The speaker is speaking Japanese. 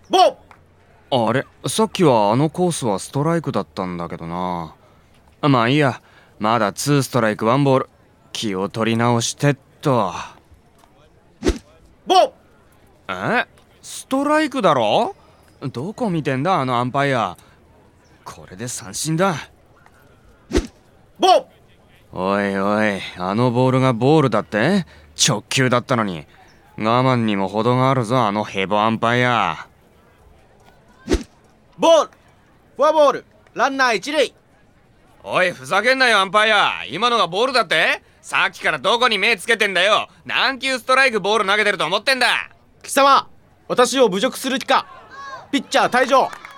ボあれ、さっきはあのコースはストライクだったんだけどな。まあいいや、まだ2ストライク1ボール。気を取り直してっと。 ボストライクだろ？どこ見てんだあのアンパイア。これで三振だ。 ボおいおい、あのボールがボールだって？直球だったのに。我慢にも程があるぞ、あのヘボアンパイア。 ボールフォアボールランナー一塁。 おい、ふざけんなよアンパイア。今のがボールだって？さっきからどこに目つけてんだよ。何球ストライクボール投げてると思ってんだ。 貴様、私を侮辱する気か。ピッチャー退場。